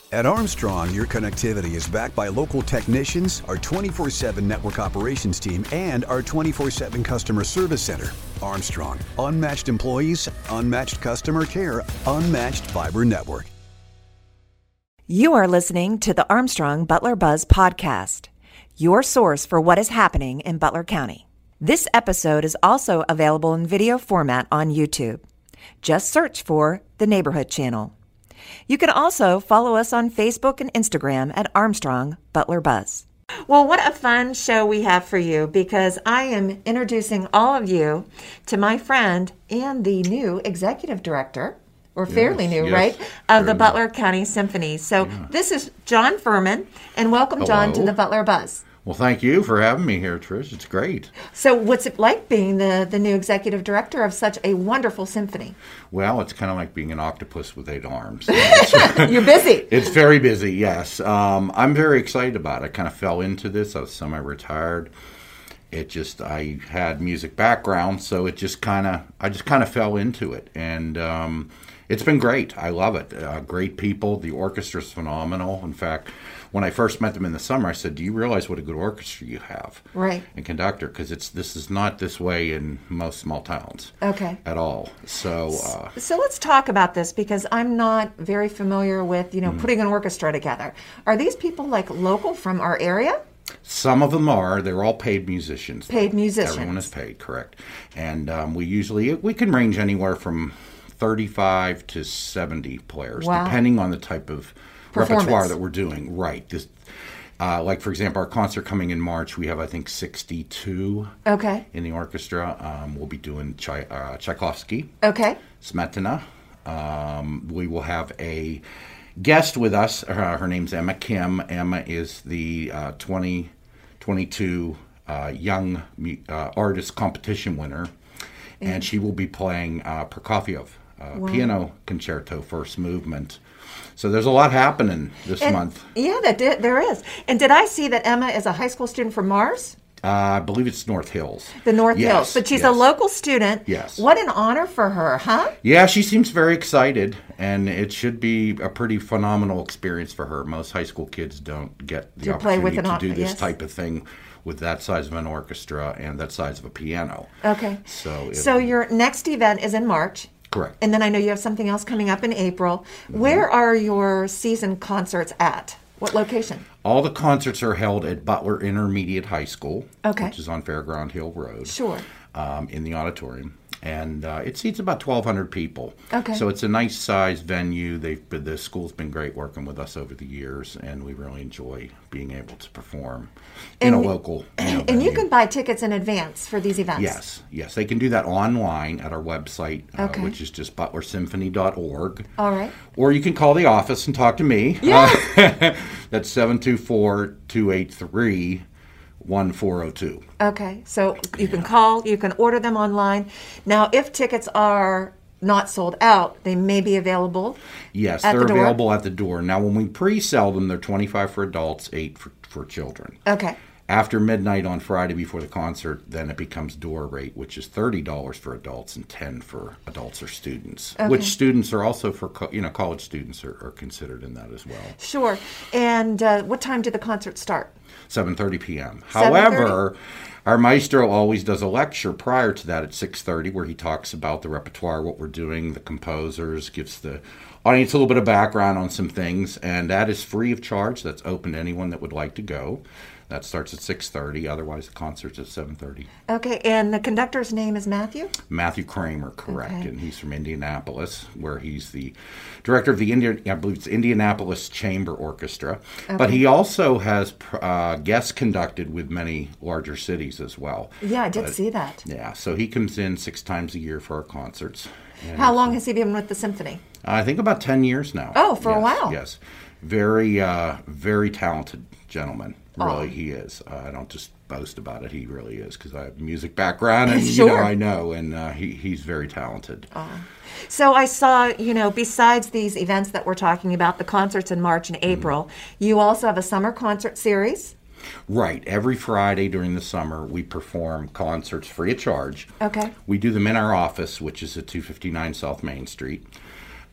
At Armstrong, your connectivity is backed by local technicians, our 24/7 network operations team, and our 24/7 customer service center. Armstrong, unmatched employees, unmatched customer care, unmatched fiber network. You are listening to the Armstrong Butler Buzz podcast, your source for what is happening in Butler County. This episode is also available in video format on YouTube. Just search for the Neighborhood Channel. You can also follow us on Facebook and Instagram at Armstrong Butler Buzz. Well, what a fun show we have for you, because I am introducing all of you to my friend and the new executive director, or fairly new, right, of the Butler County Symphony. So This is John Furman, and welcome, John, to the Butler Buzz. Well, thank you for having me here, Trish. It's great. So what's it like being the new executive director of such a wonderful symphony? Well, it's kind of like being an octopus with 8 arms. You're busy. It's very busy, yes. I'm very excited about it. I kind of fell into this. I was semi-retired. I had music background, so I just kind of fell into it. And it's been great. I love it. Great people. The orchestra's phenomenal. In fact, when I first met them in the summer, I said, "Do you realize what a good orchestra you have?" Right. And conductor, because this is not this way in most small towns. Okay. At all. So let's talk about this, because I'm not very familiar with, putting an orchestra together. Are these people like local from our area? Some of them are. They're all paid musicians. Paid musicians. Everyone is paid, correct. And we can range anywhere from 35 to 70 players, depending on the type of repertoire that we're doing. Right. This, like, for example, our concert coming in March, we have, I think, 62 in the orchestra. We'll be doing Tchaikovsky, Smetana. We will have a guest with us. Her name's Emma Kim. Emma is the 2022 Young Artist Competition winner, and she will be playing Prokofiev, piano concerto, first movement. So there's a lot happening this month. Yeah, there is. And did I see that Emma is a high school student from Mars? I believe it's North Hills. The North Hills. But she's a local student. Yes. What an honor for her, huh? Yeah, she seems very excited, and it should be a pretty phenomenal experience for her. Most high school kids don't get the opportunity to do this type of thing with that size of an orchestra and that size of a piano. Okay. So your next event is in March. Correct. And then I know you have something else coming up in April. Mm-hmm. Where are your season concerts at? What location? All the concerts are held at Butler Intermediate High School, which is on Fairground Hill Road. Sure. In the auditorium. And it seats about 1,200 people. Okay. So it's a nice sized venue. The school's been great working with us over the years, and we really enjoy being able to perform in a local venue. And you can buy tickets in advance for these events. Yes. They can do that online at our website, which is just butlersymphony.org. All right. Or you can call the office and talk to me. Yeah. That's 724-283-1402. Okay, so you can call, you can order them online. Now, if tickets are not sold out, they may be available. Yes, they're available at the door. Now, when we pre-sell them, they're $25 for adults, $8 for children. Okay. After midnight on Friday before the concert, then it becomes door rate, which is $30 for adults and $10 for adults or students. Okay. Which students are also for college students are considered in that as well. Sure. And what time did the concert start? 7:30 p.m. However, our maestro always does a lecture prior to that at 6:30 where he talks about the repertoire, what we're doing, the composers, gives the audience a little bit of background on some things, and that is free of charge. That's open to anyone that would like to go. That starts at 6:30. Otherwise, the concert's at 7:30. Okay, and the conductor's name is Matthew? Matthew Kramer, correct. Okay. And he's from Indianapolis, where he's the director of the Indianapolis Chamber Orchestra. Okay. But he also has guest conducted with many larger cities as well. Yeah, I did see that. Yeah, so he comes in 6 times a year for our concerts. And how long has he been with the symphony? I think about 10 years now. Oh, for a while. Yes. Very, very talented gentleman. Really, he is. I don't just boast about it. He really is, because I have a music background, and sure. I know, and he's very talented. So I saw, besides these events that we're talking about, the concerts in March and April, you also have a summer concert series. Right. Every Friday during the summer, we perform concerts free of charge. Okay. We do them in our office, which is at 259 South Main Street.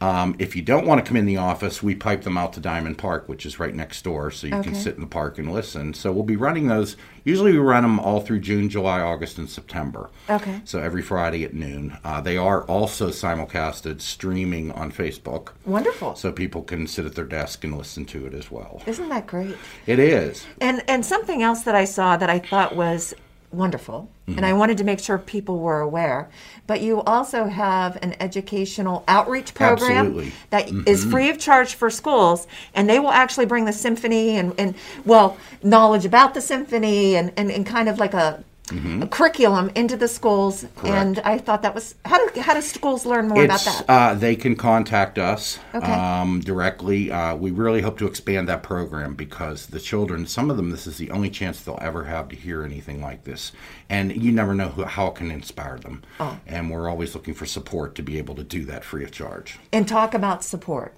If you don't want to come in the office, we pipe them out to Diamond Park, which is right next door, so you can sit in the park and listen. So we'll be running those. Usually we run them all through June, July, August, and September. Okay. So every Friday at noon. They are also simulcasted streaming on Facebook. Wonderful. So people can sit at their desk and listen to it as well. Isn't that great? It is. And something else that I saw that I thought was wonderful, and I wanted to make sure people were aware, but you also have an educational outreach program that is free of charge for schools, and they will actually bring the symphony and knowledge about the symphony and kind of like a curriculum into the schools. Correct. And I thought that was, how do schools learn more about that? They can contact us directly. We really hope to expand that program because the children, some of them, this is the only chance they'll ever have to hear anything like this. And you never know how it can inspire them. Oh. And we're always looking for support to be able to do that free of charge. And talk about support.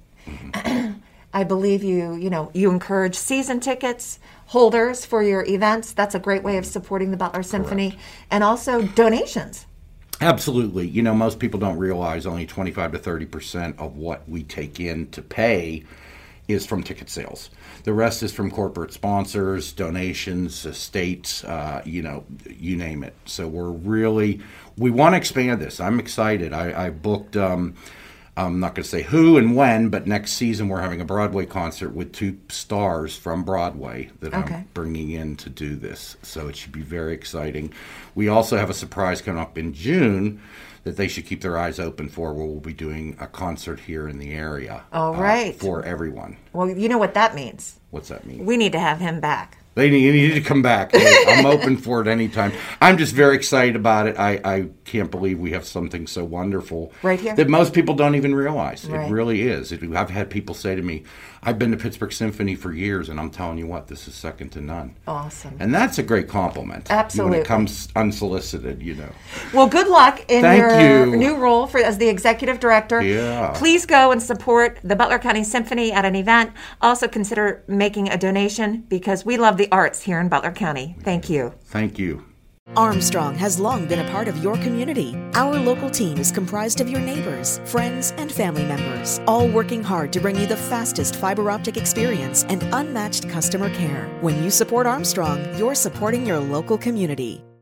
I believe you encourage season tickets holders for your events. That's a great way of supporting the Butler Symphony. Correct. And also donations. Absolutely. Most people don't realize only 25 to 30% of what we take in to pay is from ticket sales. The rest is from corporate sponsors, donations, estates, you name it. So we want to expand this. I'm excited. I booked, I'm not going to say who and when, but next season we're having a Broadway concert with 2 stars from Broadway that I'm bringing in to do this. So it should be very exciting. We also have a surprise coming up in June that they should keep their eyes open for, where we'll be doing a concert here in the area. All right. For everyone. Well, you know what that means. What's that mean? We need to have him back. You need to come back. I'm open for it anytime. I'm just very excited about it. I can't believe we have something so wonderful right here that most people don't even realize. Right. It really is. I've had people say to me, I've been to Pittsburgh Symphony for years, and I'm telling you what, this is second to none. Awesome. And that's a great compliment. Absolutely. When it comes unsolicited, Well, good luck in your new role as the executive director. Yeah. Please go and support the Butler County Symphony at an event. Also consider making a donation because we love the arts here in Butler County. Thank you. Thank you. Armstrong has long been a part of your community. Our local team is comprised of your neighbors, friends, and family members, all working hard to bring you the fastest fiber optic experience and unmatched customer care. When you support Armstrong, you're supporting your local community.